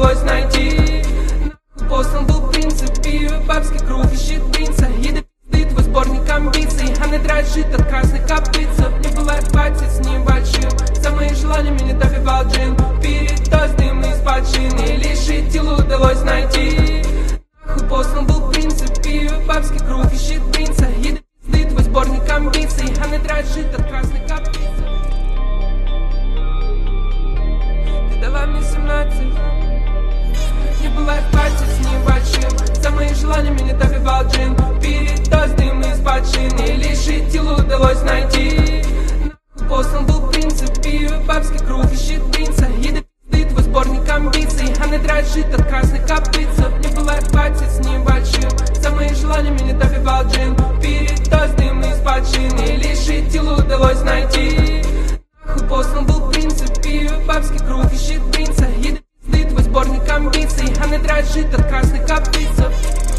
удалось найти. Нахуй послан был принцип, пью бабский круг ищет принца. Еды пизды твой сборник амбиций, она дрожит от красных копытцев. Мне было хватит с небольшим, за мои желания меня добивал джин. Передоз дым из почины, лишь идилу удалось найти. Нахуй послан был принцип, пью бабский круг ищет принца. Еды пизды твой сборник амбиций, она дрожит от красных копытцев. Дала мне 17, не было хватит с небольшим, за мои желания меня добивал джин. Передоз дым из почины, лишь идилу удалось найти. Нахуй послан был принцип, пью бабский круг ищет принца. Еды пизды твой сборник амбиций, она дрожит от красных копытцев. Не было хватит с небольшим, за мои желания меня добивал джин. Передоз дым из почины, лишь идилу удалось найти. Нахуй послан был принцип, пью бабский круг ищет принца. Еды пизды твой сборник амбиций, она дрожит от красных